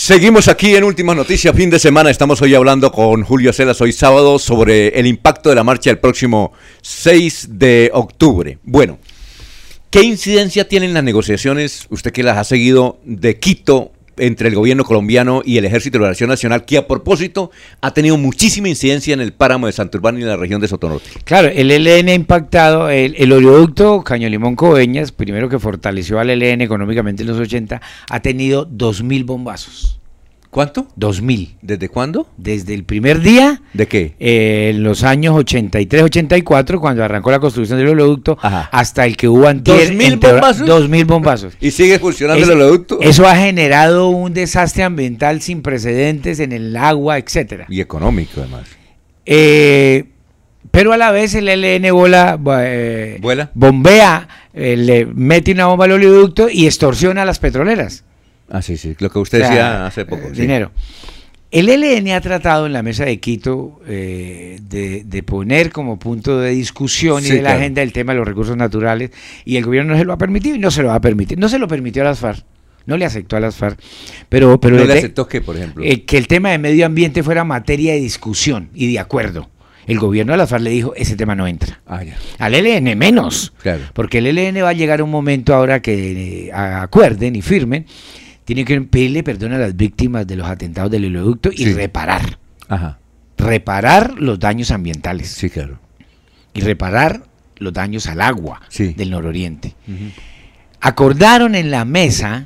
Seguimos aquí en Últimas Noticias, fin de semana. Estamos hoy hablando con Julio Celas, hoy sábado, sobre el impacto de la marcha del próximo 6 de octubre. Bueno, ¿qué incidencia tienen las negociaciones, usted que las ha seguido, de Quito entre el gobierno colombiano y el Ejército de Liberación Nacional, que a propósito ha tenido muchísima incidencia en el páramo de Santurbán y en la región de Sotonorte? Claro, el ELN ha impactado, el oleoducto Caño Limón Coveñas, primero que fortaleció al ELN económicamente en los 80, ha tenido 2.000 bombazos. ¿Cuánto? 2.000. ¿Desde cuándo? Desde el primer día. ¿De qué? En los años 83, 84, cuando arrancó la construcción del oleoducto, Ajá, hasta el que hubo antier. ¿2.000 bombazos? 2.000 bombazos. ¿Y sigue funcionando el oleoducto? Eso ha generado un desastre ambiental sin precedentes en el agua, etcétera. Y económico, además. Pero a la vez el ELN ¿Vuela? bombea, le mete una bomba al oleoducto y extorsiona a las petroleras. Ah, sí, sí, lo que usted decía hace poco. Dinero. Sí. El ELN ha tratado en la mesa de Quito de poner como punto de discusión y de la agenda el tema de los recursos naturales, y el gobierno no se lo ha permitido y no se lo va a permitir. No se lo permitió a las FARC, no le aceptó a las FARC. Pero ¿No le aceptó qué, por ejemplo? Que el tema de medio ambiente fuera materia de discusión y de acuerdo. El gobierno de las FARC le dijo, ese tema no entra. Al ELN menos, claro. Porque el ELN va a llegar un momento ahora que acuerden y firmen. Tiene que pedirle perdón a las víctimas de los atentados del oleoducto y reparar. Ajá. Reparar los daños ambientales. Sí, claro. Y reparar los daños al agua del nororiente. Uh-huh. Acordaron en la mesa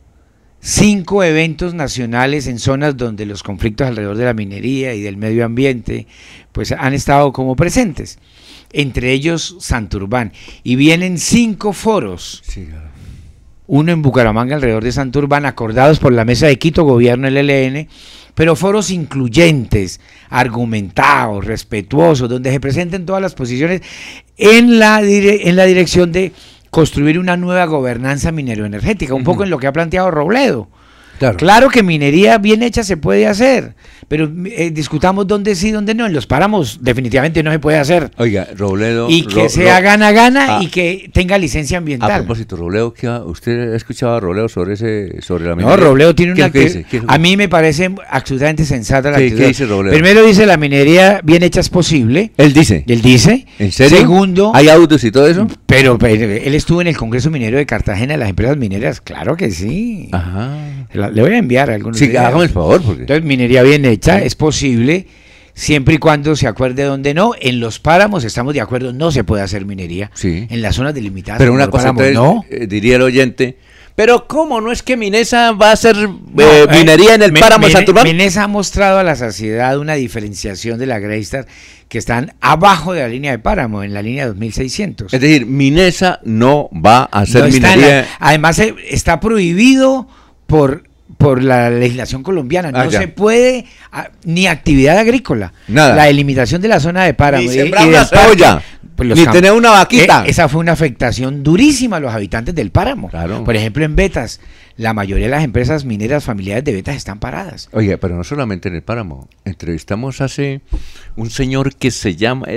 5 eventos nacionales en zonas donde los conflictos alrededor de la minería y del medio ambiente pues han estado como presentes. Entre ellos Santurbán. Y vienen 5 foros. Sí, claro. Uno en Bucaramanga alrededor de Santurbán, acordados por la mesa de Quito, gobierno del ELN, pero foros incluyentes, argumentados, respetuosos, donde se presenten todas las posiciones en la dirección de construir una nueva gobernanza minero-energética, un poco en lo que ha planteado Robledo. Claro que minería bien hecha se puede hacer, pero discutamos dónde sí, dónde no. En los páramos definitivamente no se puede hacer. Oiga, Robledo... Y que sea gana-gana y que tenga licencia ambiental. A propósito, Robledo, ¿usted ha escuchado a Robledo sobre la minería? No, Robledo tiene una... ¿Qué dice? A mí me parece absolutamente sensata la actitud. ¿Qué dice Robledo? Primero dice, la minería bien hecha es posible. ¿Él dice? ¿En serio? Segundo... ¿Hay autos y todo eso? Pero él estuvo en el Congreso Minero de Cartagena, de las empresas mineras. Claro que sí. Ajá. Le voy a enviar algunos videos. Hágame el favor. Entonces, minería bien hecha es posible, siempre y cuando se acuerde dónde no. En los páramos estamos de acuerdo, no se puede hacer minería. Sí. En las zonas delimitadas. Pero una cosa, entonces, no. Diría el oyente, pero ¿cómo? ¿No es que Minesa va a hacer minería en el páramo de Santurbán? Minesa ha mostrado a la saciedad una diferenciación de la Greystar que están abajo de la línea de páramo, en la línea 2600. Es decir, Minesa no va a hacer minería. Además, está prohibido por la legislación colombiana, no se puede ni actividad agrícola, nada. La delimitación de la zona de páramo ni sembrar una cebolla, ni tener una vaquita. Esa fue una afectación durísima a los habitantes del páramo. Claro. Por ejemplo, en Betas, la mayoría de las empresas mineras familiares de Betas están paradas. Oye, pero no solamente en el páramo. Entrevistamos hace un señor que se llama, a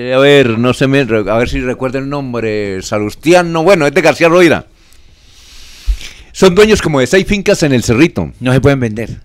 ver si recuerdo el nombre, Salustiano, bueno, es de García Rovira. Son dueños como de 6 fincas en el Cerrito. No se pueden vender.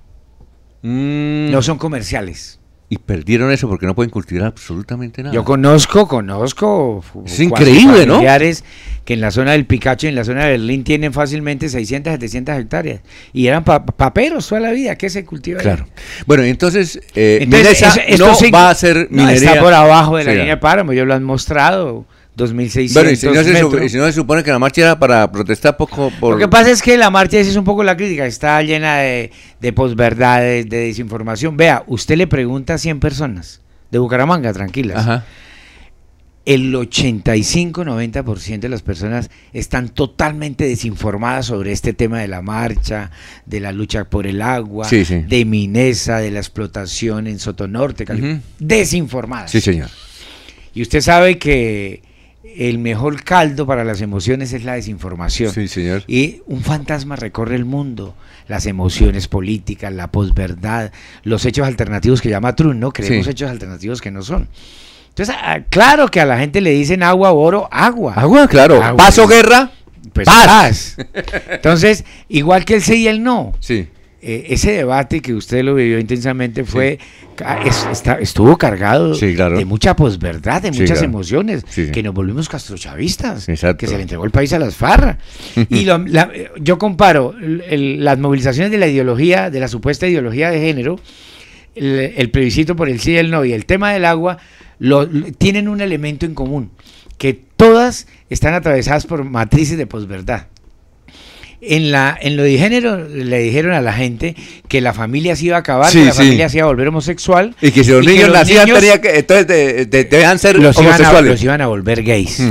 No son comerciales. Y perdieron eso porque no pueden cultivar absolutamente nada. Yo conozco. Es increíble, ¿no? Familiares que en la zona del Picacho y en la zona de Berlín tienen fácilmente 600, 700 hectáreas. Y eran paperos toda la vida. ¿Qué se cultiva? Claro. Bueno, entonces Minesa no va a hacer minería. Está por abajo de la línea de páramo. Ellos lo han mostrado. 2.600 bueno, y si no se supone que la marcha era para protestar poco por... Lo que pasa es que la marcha es un poco la crítica, está llena de posverdades, de desinformación. Vea, usted le pregunta a 100 personas de Bucaramanga, tranquilas. Ajá. El 85-90% de las personas están totalmente desinformadas sobre este tema de la marcha, de la lucha por el agua, de Minesa, de la explotación en Sotonorte, desinformadas. Sí, señor. Y usted sabe que el mejor caldo para las emociones es la desinformación. Sí, señor. Y un fantasma recorre el mundo, las emociones políticas, la posverdad, los hechos alternativos que llama Trump, ¿no? Creemos hechos alternativos que no son. Entonces, claro que a la gente le dicen agua, oro, agua. Agua, claro. Paz o guerra, pues paz. Entonces, igual que el sí y el no. Sí. ese debate que usted lo vivió intensamente estuvo cargado de mucha posverdad, de muchas emociones, que nos volvimos castrochavistas, que se le entregó el país a las FARC. Y yo comparo las movilizaciones de la ideología, de la supuesta ideología de género, el plebiscito por el sí y el no y el tema del agua, tienen un elemento en común, que todas están atravesadas por matrices de posverdad. En lo de género le dijeron a la gente que la familia se iba a acabar, que la familia se iba a volver homosexual. Y que si los niños nacían, entonces debían ser homosexuales. Los iban a volver gays.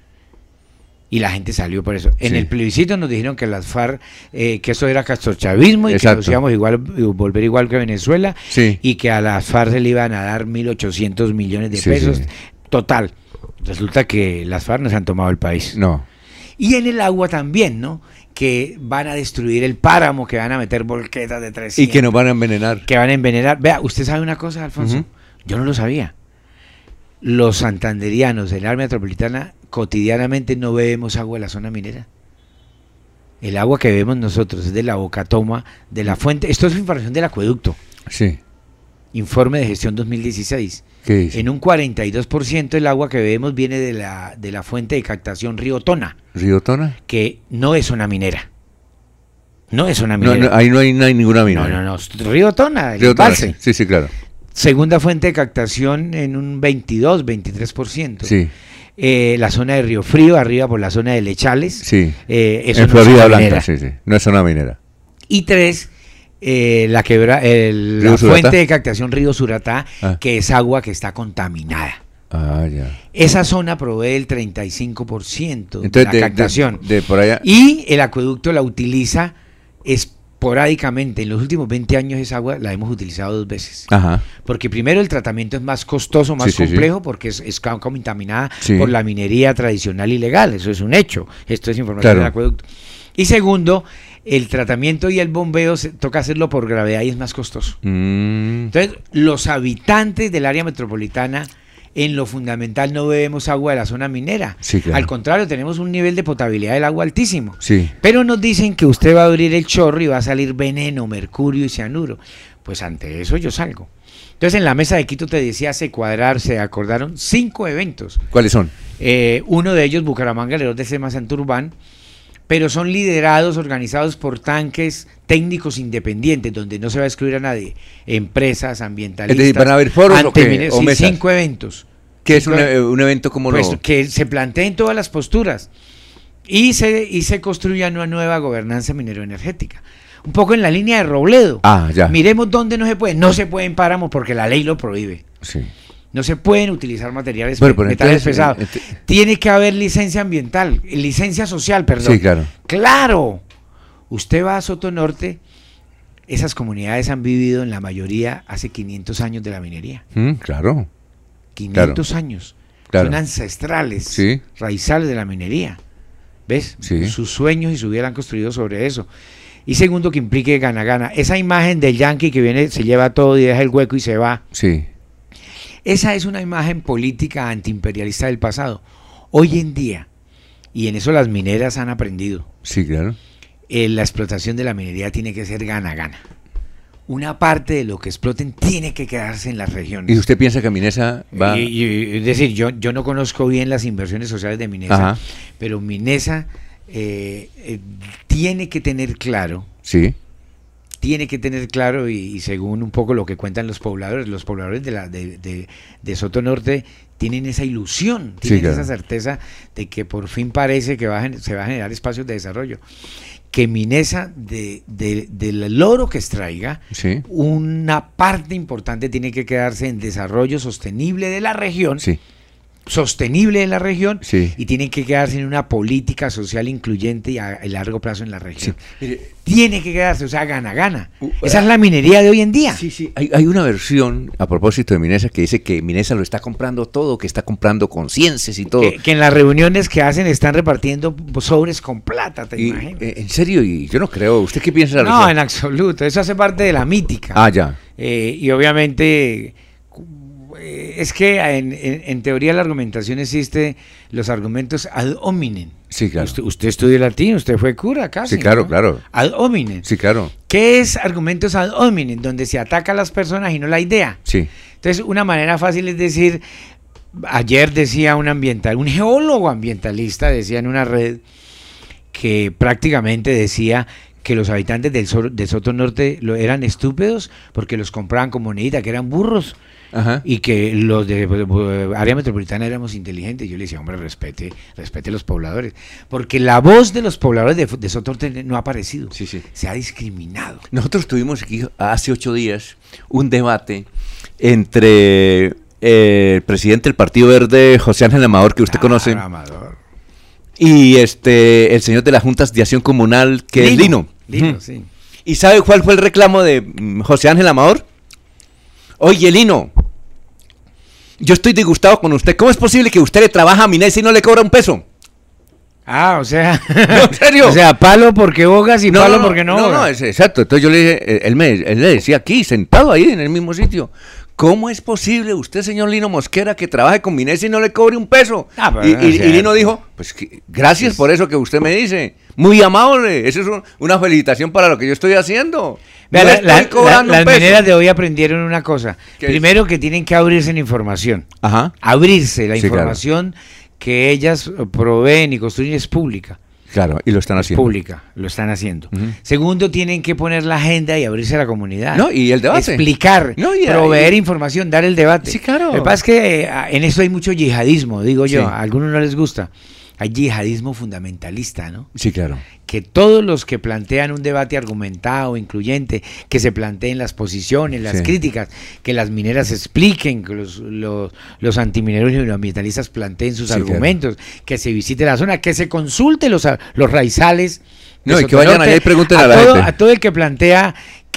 Y la gente salió por eso. En el plebiscito nos dijeron que las FARC, que eso era castrochavismo y que nos íbamos volver igual que Venezuela, y que a las FARC se le iban a dar 1.800 millones de pesos. Total. Resulta que las FARC no se han tomado el país. No. Y en el agua también, ¿no? Que van a destruir el páramo, que van a meter volquetas de 300. Y que nos van a envenenar. Que van a envenenar. Vea, ¿usted sabe una cosa, Alfonso? Yo no lo sabía. Los santanderianos del área metropolitana cotidianamente no bebemos agua de la zona minera. El agua que bebemos nosotros es de la boca toma, de la fuente. Esto es información del acueducto. Sí. Informe de gestión 2016. ¿Qué dice? En un 42% el agua que bebemos viene de la fuente de captación Río Tona. ¿Río Tona? Que no es una minera. No es una minera. No, ahí no hay ninguna minera. No. Río Tona, el embalse. Sí, claro. Segunda fuente de captación en un 22-23%. Sí. La zona de Río Frío, arriba por la zona de Lechales. Sí. Eso en no Florida es una Blanca, sí. No es una minera. Y 3, la fuente de captación Río Suratá, que es agua que está contaminada. Ah, ya. Esa zona provee el 35% Entonces, de la captación. De por allá. Y el acueducto la utiliza esporádicamente. En los últimos 20 años esa agua la hemos utilizado 2 veces. Ajá. Porque primero el tratamiento es más costoso, más complejo, porque es contaminada por la minería tradicional y legal. Eso es un hecho. Esto es información del acueducto. Y segundo, el tratamiento y el bombeo toca hacerlo por gravedad y es más costoso. Entonces, los habitantes del área metropolitana, en lo fundamental, no bebemos agua de la zona minera. Al contrario, tenemos un nivel de potabilidad del agua altísimo. Pero nos dicen que usted va a abrir el chorro y va a salir veneno, mercurio y cianuro. Pues ante eso yo salgo. Entonces, en la mesa de Quito, te decía, se acordaron 5 eventos. ¿Cuáles son? Uno de ellos, Bucaramanga, alrededor de SEMA Santurbán, pero son liderados, organizados por tanques técnicos independientes, donde no se va a excluir a nadie, empresas, ambientalistas. Es decir, ¿van a haber foros o qué? ¿O mesas? 5 eventos. ¿Qué es un evento como pues que se planteen todas las posturas y se construya una nueva gobernanza minero-energética. Un poco en la línea de Robledo. Ya. Miremos dónde no se puede. No se pueden páramos porque la ley lo prohíbe. Sí. No se pueden utilizar metales pesados. Tiene que haber licencia social, perdón. Sí, claro. ¡Claro! Usted va a Soto Norte, esas comunidades han vivido en la mayoría hace 500 años de la minería. Claro. 500 años. Son ancestrales, raizales de la minería. ¿Ves? Sus sueños y su vida la han construido sobre eso. Y segundo, que implique gana-gana. Esa imagen del yanqui que viene, se lleva todo y deja el hueco y se va. Sí. Esa es una imagen política antiimperialista del pasado. Hoy en día, y en eso las mineras han aprendido. Sí, claro. La explotación de la minería tiene que ser gana-gana. Una parte de lo que exploten tiene que quedarse en las regiones. ¿Y usted piensa que Minesa va...? Es decir, yo no conozco bien las inversiones sociales de Minesa, pero Minesa tiene que tener claro... Sí. Tiene que tener claro, y según un poco lo que cuentan los pobladores de Soto Norte tienen esa ilusión, tienen esa certeza de que por fin parece que se va a generar espacios de desarrollo. Que Minesa, del oro que extraiga, una parte importante tiene que quedarse en desarrollo sostenible de la región. Sostenible en la región y tienen que quedarse en una política social incluyente y a largo plazo en la región. Tiene que quedarse, o sea, gana-gana. Esa es la minería de hoy en día. Hay una versión a propósito de Minesa que dice que Minesa lo está comprando todo, que está comprando conciencias y todo. Que en las reuniones que hacen están repartiendo sobres con plata, ¿te imaginas? En serio, y yo no creo. ¿Usted qué piensa de la versión? No, en absoluto. Eso hace parte de la mítica. Ya. Y obviamente... es que en teoría la argumentación existe los argumentos ad hominem. Sí, claro. Usted estudió latín, usted fue cura casi. Sí, claro, ¿no? claro. Ad hominem. Sí, claro. ¿Qué es argumentos ad hominem? Donde se ataca a las personas y no la idea. Sí. Entonces, una manera fácil es decir, ayer decía un geólogo ambientalista decía en una red que prácticamente decía que los habitantes de Soto Norte eran estúpidos porque los compraban con monedita, que eran burros. Ajá. Y que los de área metropolitana éramos inteligentes. Yo le decía, hombre, respete los pobladores, porque la voz de los pobladores de Soto Norte no ha aparecido. Sí, sí. Se ha discriminado. Nosotros tuvimos aquí hace 8 días un debate entre el presidente del Partido Verde, José Ángel Amador, que usted conoce, Amador. y el señor de las juntas de acción comunal, que es Lino. Lino, sí. ¿Y sabe cuál fue el reclamo de José Ángel Amador? Oye, Lino, yo estoy disgustado con usted. ¿Cómo es posible que usted le trabaja a Minesa y no le cobra un peso? Ah, o sea, No, en serio. o sea, palo porque bogas y palo porque no bogas. No, exacto. Entonces yo le dije, él le decía aquí, sentado ahí en el mismo sitio, ¿cómo es posible usted, señor Lino Mosquera, que trabaje con Minesa y no le cobre un peso? Pero, y Lino dijo, pues gracias por eso que usted me dice. Muy amable. Eso es una felicitación para lo que yo estoy haciendo. Vea, No estoy cobrando un las peso. mineras de hoy aprendieron una cosa. ¿Qué Primero, que tienen que abrirse en información. Ajá. Abrirse. La Sí, información que ellas proveen y construyen es pública. Claro, y lo están Es haciendo. pública, lo están haciendo. Ujú. Segundo, tienen que poner la agenda y abrirse a la comunidad. No, y el debate. Explicar, No, y- proveer información, dar el debate. Sí, claro. Lo que pasa es que en eso hay mucho yihadismo, digo yo. Sí. A algunos no les gusta. Hay yihadismo fundamentalista, ¿no? Sí, claro. Que todos los que plantean un debate argumentado, incluyente, que se planteen las posiciones, las Sí. críticas, que las mineras expliquen, que los antimineros y los ambientalistas planteen sus Sí, argumentos, que se visite la zona, que se consulte los raizales. de No, y que Soto vayan Norte, allá y pregunten a la todo, gente. a todo el que plantea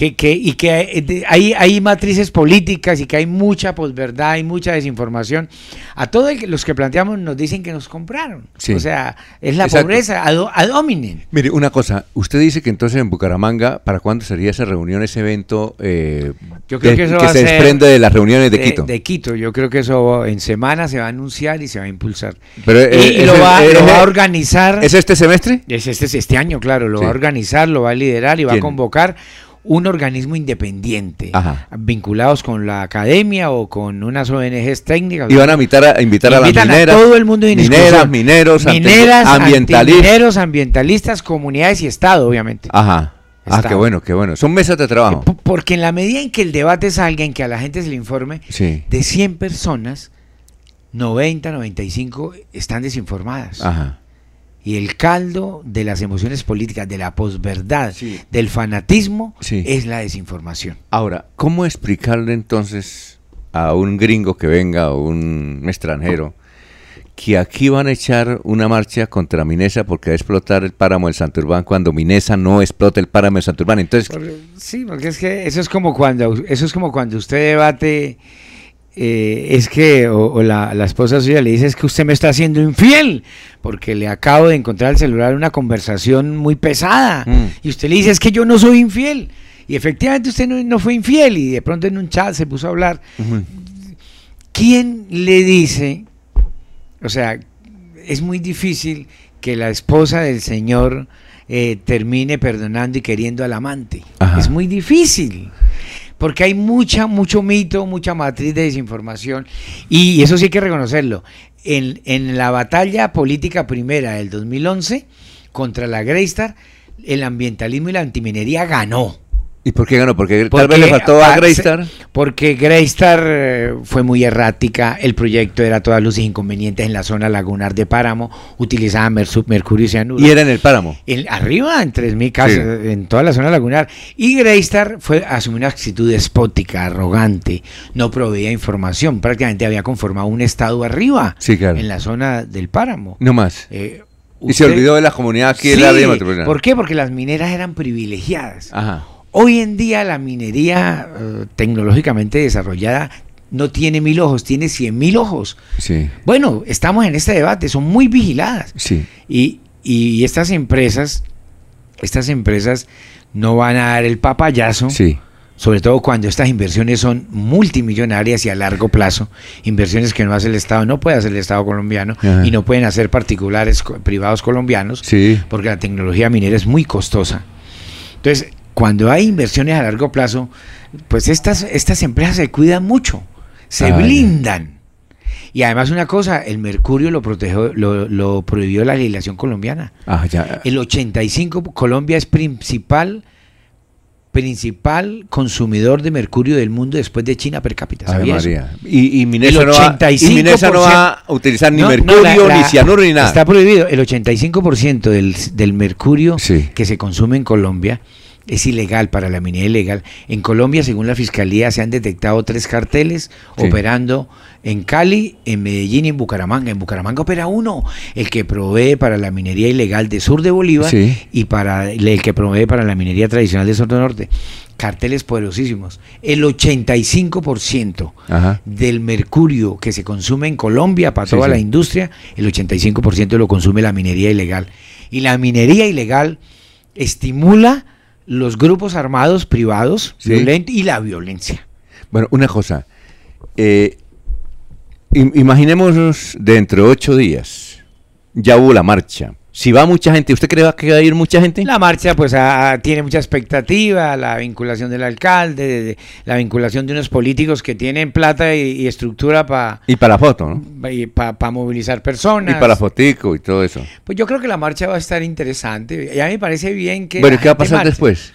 hay matrices políticas y que hay mucha posverdad, hay mucha desinformación. A todos los que planteamos nos dicen que nos compraron. Sí. O sea, es la Exacto. pobreza ad hominem. Mire, una cosa, usted dice que entonces en Bucaramanga, ¿para cuándo sería esa reunión, ese evento Yo creo que eso va a se ser desprende de las reuniones de Quito? De Quito, yo creo que eso en semana se va a anunciar y se va a impulsar. Pero, Y lo va a organizar. ¿Es este semestre? Es este año, claro, lo Sí. va a organizar, lo va a liderar y va a ¿Quién? convocar un organismo independiente, Ajá. vinculados con la academia o con unas ONGs técnicas. Y van a invitar a las Invitan mineras. a todo el mundo de mineras, mineros, ambientalistas. mineros, ambientalistas, comunidades y Estado, obviamente. Ajá. Ah, Estado. qué bueno, qué bueno. Son mesas de trabajo. Porque en la medida en que el debate salga, en que a la gente se le informe, Sí. de 100 personas, 90, 95 están desinformadas. Ajá. Y el caldo de las emociones políticas, de la posverdad, Sí. del fanatismo, Sí. es la desinformación. Ahora, ¿cómo explicarle entonces a un gringo que venga o un extranjero que aquí van a echar una marcha contra Minesa porque va a explotar el páramo del Santurbán cuando Minesa no explota el páramo del Santurbán? Entonces, Sí, porque es que eso es como cuando usted debate, es que, o la esposa suya le dice, es que usted me está haciendo infiel, porque le acabo de encontrar el celular una conversación muy pesada, y usted le dice, es que yo no soy infiel, y efectivamente usted no fue infiel, y de pronto en un chat se puso a hablar. ¿Quién le dice? O sea, es muy difícil que la esposa del señor termine perdonando y queriendo al amante. Ajá. Es muy difícil. Porque hay mucho mito, mucha matriz de desinformación. Y eso sí hay que reconocerlo. En la batalla política primera del 2011 contra la Greystar, el ambientalismo y la antiminería ganó. ¿Y por qué ganó? Porque tal vez le faltó a Greystar. Porque Greystar fue muy errática, el proyecto era todas luces inconvenientes en la zona lagunar de Páramo, utilizaba mercurio y cianuro. Y era en el páramo. Arriba, en 3.000 casas, Sí. en toda la zona lagunar. Y Greystar asumió una actitud despótica, arrogante, no proveía información, prácticamente había conformado un estado arriba, Sí, claro. en la zona del Páramo. No más. Y se Usted- olvidó de la comunidad aquí en Sí, la área metropolitana. ¿por qué? Porque las mineras eran privilegiadas. Ajá. Hoy en día la minería tecnológicamente desarrollada no tiene 1.000 ojos, tiene 100.000 ojos. Sí. Bueno, estamos en este debate, son muy vigiladas. Sí. Y estas empresas no van a dar el papayazo Sí. sobre todo cuando estas inversiones son multimillonarias y a largo plazo, inversiones que no hace el Estado, no puede hacer el Estado colombiano, Ajá. y no pueden hacer particulares privados colombianos, Sí. porque la tecnología minera es muy costosa. Entonces, cuando hay inversiones a largo plazo, pues estas empresas se cuidan mucho, se blindan. Y además una cosa, el mercurio lo prohibió la legislación colombiana. Ah, ya. El 85, Colombia es principal consumidor de mercurio del mundo después de China per cápita. Ave ¿Sabía eso? María. Y Minesa El no va, 85%, y Minesa no va a utilizar ni No, mercurio, ni cianuro, ni nada. Está prohibido. El 85% del mercurio Sí. que se consume en Colombia es ilegal para la minería ilegal. En Colombia, según la Fiscalía, se han detectado 3 carteles Sí. operando en Cali, en Medellín y en Bucaramanga. En Bucaramanga opera uno, el que provee para la minería ilegal de sur de Bolívar, Sí. y para el que provee para la minería tradicional de Soto Norte. Carteles poderosísimos. El 85% Ajá. del mercurio que se consume en Colombia para Sí, toda sí. la industria, el 85% lo consume la minería ilegal. Y la minería ilegal estimula los grupos armados privados Sí. violentos y la violencia. Bueno, una cosa. Imaginémonos dentro de 8 días. Ya hubo la marcha. Si va mucha gente, ¿usted cree que va a ir mucha gente? La marcha pues tiene mucha expectativa, la vinculación del alcalde, la vinculación de unos políticos que tienen plata y estructura para Y para la foto, ¿no? movilizar personas. Y para la fotico y todo eso. Pues yo creo que la marcha va a estar interesante. Y a mí me parece bien que Bueno, la ¿qué va a gente pasar marche. después?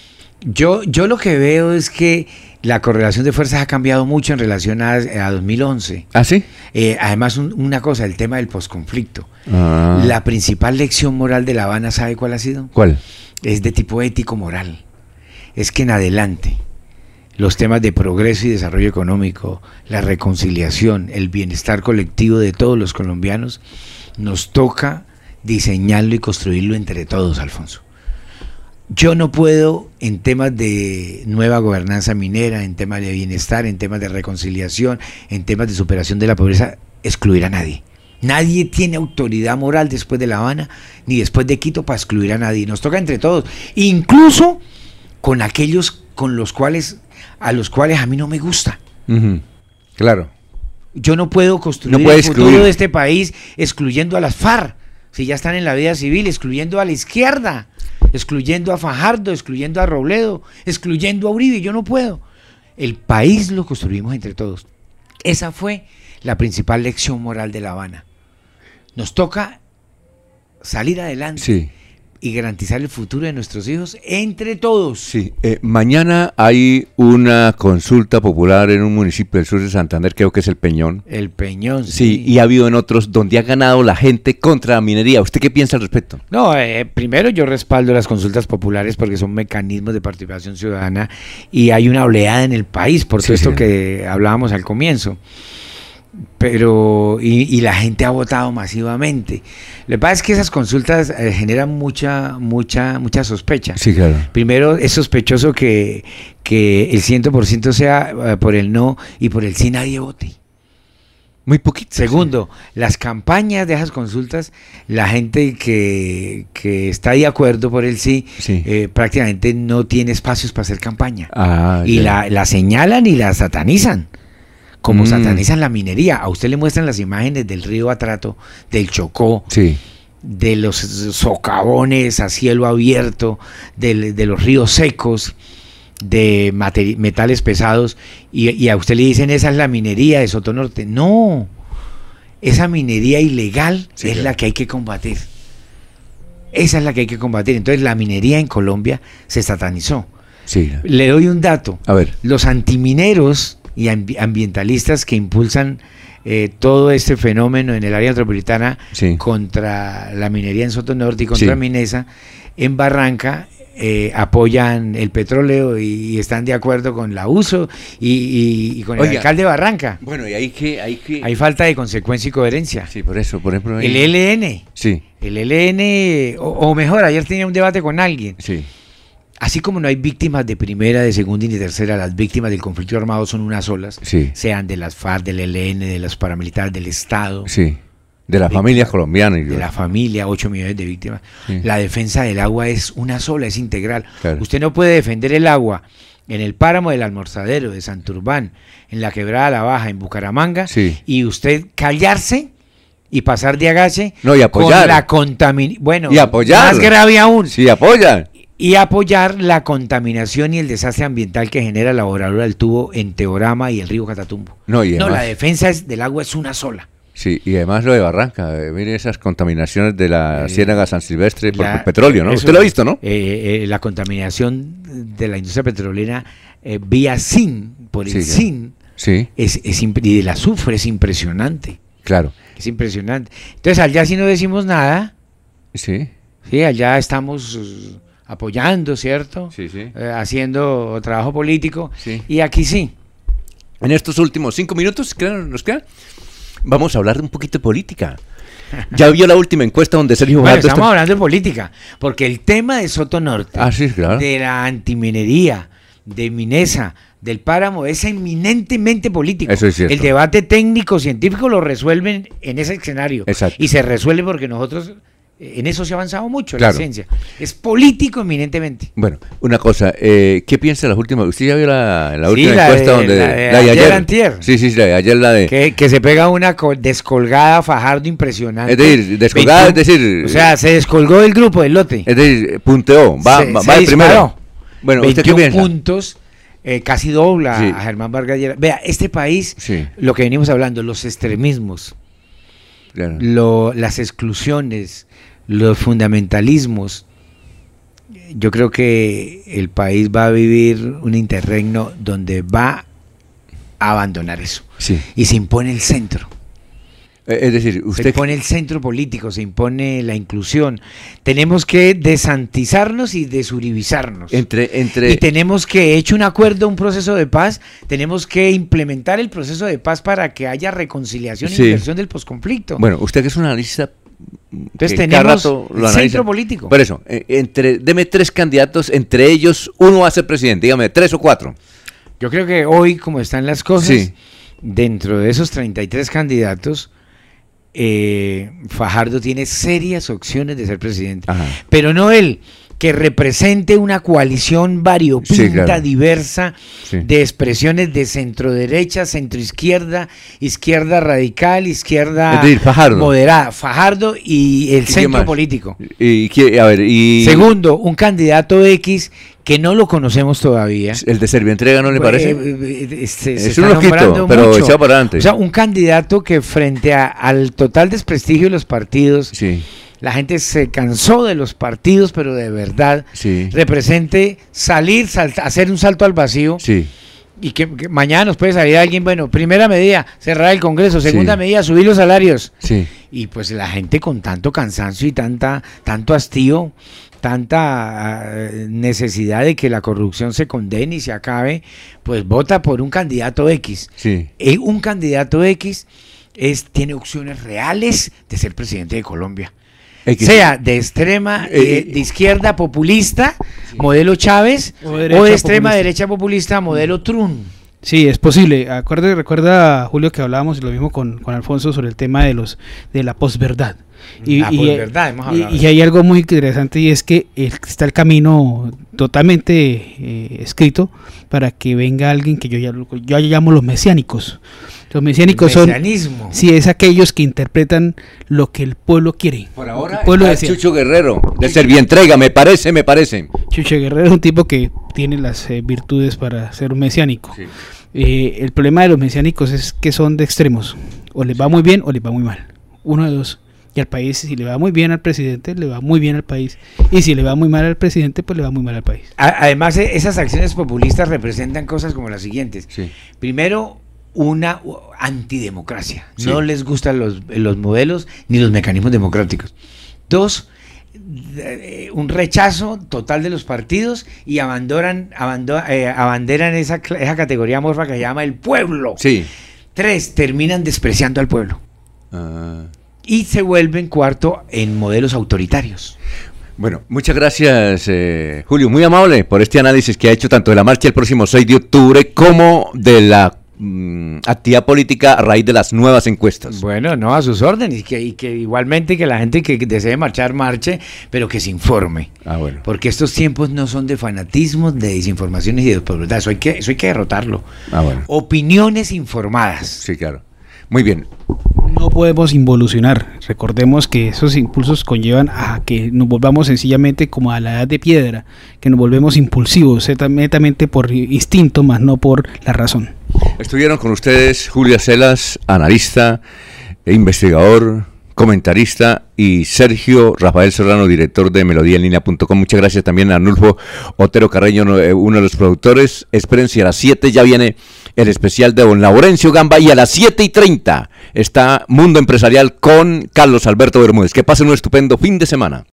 Yo lo que veo es que la correlación de fuerzas ha cambiado mucho en relación a 2011. ¿Ah, sí? Además, una cosa, el tema del posconflicto. Ah. La principal lección moral de La Habana, ¿sabe cuál ha sido? ¿Cuál? Es de tipo ético-moral. Es que en adelante los temas de progreso y desarrollo económico, la reconciliación, el bienestar colectivo de todos los colombianos, nos toca diseñarlo y construirlo entre todos, Alfonso. Yo no puedo, en temas de nueva gobernanza minera, en temas de bienestar, en temas de reconciliación, en temas de superación de la pobreza, excluir a nadie. Nadie tiene autoridad moral después de La Habana, ni después de Quito, para excluir a nadie. Nos toca entre todos, incluso con aquellos a los cuales a mí no me gusta. Ujú. Claro. Yo no puedo construir No puede el futuro excluir. de este país excluyendo a las FARC, si ya están en la vida civil, excluyendo a la izquierda, excluyendo a Fajardo, excluyendo a Robledo, excluyendo a Uribe. Yo no puedo. El país lo construimos entre todos. Esa fue la principal lección moral de La Habana. Nos toca salir adelante, Sí. y garantizar el futuro de nuestros hijos entre todos. Sí. Mañana hay una consulta popular en un municipio del sur de Santander, creo que es El Peñón. El Peñón. Sí, y ha habido en otros donde ha ganado la gente contra la minería. ¿Usted qué piensa al respecto? No, primero yo respaldo las consultas populares porque son mecanismos de participación ciudadana y hay una oleada en el país por todo esto que hablábamos al comienzo. Pero y la gente ha votado masivamente. Lo que pasa es que esas consultas generan mucha sospecha. Sí, claro. Primero, es sospechoso que el 100% sea por el no y por el sí nadie vote. Muy poquito. Segundo, las campañas de esas consultas, la gente que está de acuerdo por el sí, prácticamente no tiene espacios para hacer campaña. Y la señalan y la satanizan. Como satanizan la minería. A usted le muestran las imágenes del río Atrato, del Chocó, de los socavones a cielo abierto, de los ríos secos, de metales pesados, y a usted le dicen esa es la minería de Soto Norte. No, esa minería ilegal es la que hay que combatir. Esa es la que hay que combatir. Entonces la minería en Colombia se satanizó. Le doy un dato. A ver. Los antimineros y ambientalistas que impulsan todo este fenómeno en el área metropolitana contra la minería en Soto Norte y contra Minesa, en Barranca apoyan el petróleo y están de acuerdo con la uso y con el alcalde de Barranca. Bueno, y hay falta de consecuencia y coherencia. Sí, por eso, por ejemplo. El ELN. Sí. El ELN, o mejor, ayer tenía un debate con alguien. Sí. Así como no hay víctimas de primera, de segunda y de tercera, las víctimas del conflicto armado son unas solas, sean de las FARC, del ELN, de los paramilitares, del Estado. Sí, de las familias colombianas. De la familia, 8 millones de víctimas. La defensa del agua es una sola, es integral. Claro. Usted no puede defender el agua en el páramo del Almorzadero de Santurbán, en la Quebrada La Baja, en Bucaramanga, sí, y usted callarse y pasar de agache no, y apoyar. con la contaminación, bueno, y apoyar. más grave aún, sí, apoyan. y apoyar la contaminación y el desastre ambiental que genera la boradura del tubo en Teorama y el río Catatumbo. No, y No, además, la defensa del agua es una sola. sí, y además lo de Barranca, mire esas contaminaciones de la Ciénaga San Silvestre por La- el petróleo, ¿no? eso- Usted lo ha visto, ¿no? La contaminación de la industria petrolera vía SIN, por el Sí, SIN, Sí, y del azufre es impresionante. claro. Es impresionante. Entonces, allá sí no decimos nada, Sí, ¿sí? Allá estamos apoyando, ¿cierto? sí, sí. Haciendo trabajo político, Sí. y aquí sí. En estos últimos 5 minutos que nos quedan, vamos a hablar un poquito de política. Ya vio la última encuesta donde Sergio Bueno, Fajardo estamos hablando de política, porque el tema de Soto Norte, Ah, sí, claro. de la antiminería, de Minesa, del páramo, es eminentemente político. Eso es cierto. El debate técnico-científico lo resuelven en ese escenario. Exacto. Y se resuelve porque nosotros, en eso se ha avanzado mucho, Claro. la ciencia. Es político eminentemente. Bueno, una cosa, ¿qué piensa de las últimas? ¿Usted ya vio la Sí, última la encuesta de- donde la de ayer, antier. Sí, sí, la de ayer, la de Que se pega una descolgada Fajardo impresionante. es decir, descolgada, 21, es decir, o sea, se descolgó del grupo, del lote. es decir, punteó, va se de disparó. primero. Bueno, ¿usted qué 21 piensa? puntos, casi dobla Sí. a Germán Vargas Lleras. Vea, este país, Sí, lo que venimos hablando, los extremismos, claro. las exclusiones, los fundamentalismos, yo creo que el país va a vivir un interregno donde va a abandonar eso. Sí. Y se impone el centro. Es decir, Se usted impone el centro político, se impone la inclusión. Tenemos que desantizarnos y desuribizarnos. Y tenemos que, hecho un acuerdo, un proceso de paz, tenemos que implementar el proceso de paz para que haya reconciliación Sí. y inversión del posconflicto. bueno, usted que es un analista Entonces que cada tenemos rato lo el analiza. centro político. Por eso, deme 3 candidatos, entre ellos uno va a ser presidente, dígame, 3 o 4. Yo creo que hoy, como están las cosas, Sí. dentro de esos 33 candidatos, Fajardo tiene serias opciones de ser presidente. Ajá. Pero no él, que represente una coalición variopinta, Sí, claro. diversa, Sí. de expresiones de centro-derecha, centro-izquierda, izquierda radical, izquierda Es decir, Fajardo. moderada. Fajardo y el qué centro más? político. A ver, y Segundo, un candidato X que no lo conocemos todavía. el de Servientrega, ¿no le parece? Se Es está un loquito, nombrando pero mucho. echado para adelante. O sea, un candidato que frente al total desprestigio de los partidos, Sí, la gente se cansó de los partidos, pero de verdad sí, represente salir, hacer un salto al vacío, sí, y que mañana nos puede salir alguien, bueno, primera medida, cerrar el Congreso, segunda Sí. medida, subir los salarios. sí. Y pues la gente con tanto cansancio y tanto hastío, tanta necesidad de que la corrupción se condene y se acabe, pues vota por un candidato X. Sí. Un candidato X tiene opciones reales de ser presidente de Colombia. X. Sea de extrema, de izquierda populista, modelo Chávez, O o derecha de extrema populista. derecha populista, modelo Trump. Sí, es posible. Recuerda, Julio, que hablábamos lo mismo con Alfonso sobre el tema de la posverdad. La posverdad, hemos hablado. Y hay algo muy interesante, y es que está el camino totalmente escrito para que venga alguien que yo llamo los mesiánicos. Los mesiánicos son, Mesianismo. sí, es aquellos que interpretan lo que el pueblo quiere. Por ahora, el pueblo está decía. Chucho Guerrero, de Servientrega, me parece. Chucho Guerrero es un tipo que tiene las virtudes para ser un mesiánico. Sí. El problema de los mesiánicos es que son de extremos. O les va muy bien o les va muy mal. Uno de dos. Y al país, si le va muy bien al presidente, le va muy bien al país. Y si le va muy mal al presidente, pues le va muy mal al país. Además, esas acciones populistas representan cosas como las siguientes. Sí. Primero, una antidemocracia. Sí. No les gustan los modelos ni los mecanismos democráticos. Dos, un rechazo total de los partidos y abanderan esa categoría amorfa que se llama el pueblo. Sí. Tres, terminan despreciando al pueblo. Ah. Y se vuelven, cuarto, en modelos autoritarios. Bueno, muchas gracias, Julio, muy amable por este análisis que ha hecho tanto de la marcha el próximo 6 de octubre como de la actividad política a raíz de las nuevas encuestas. Bueno, no, a sus órdenes, y que igualmente que la gente que desee marchar, marche, pero que se informe. Bueno. Porque estos tiempos no son de fanatismos, de desinformaciones y de despropiedad, eso hay que derrotarlo. Bueno. Opiniones informadas. Sí, claro. Muy bien. No podemos involucionar. Recordemos que esos impulsos conllevan a que nos volvamos sencillamente como a la edad de piedra, que nos volvemos impulsivos, netamente por instinto, más no por la razón. Estuvieron con ustedes Julio Celas, analista, investigador, comentarista, y Sergio Rafael Serrano, director de melodíaenlínea.com. Muchas gracias también a Arnulfo Otero Carreño, uno de los productores. Espérense, a las 7 ya viene el especial de don Laurencio Gamba, y a las 7:30 está Mundo Empresarial con Carlos Alberto Bermúdez. Que pasen un estupendo fin de semana.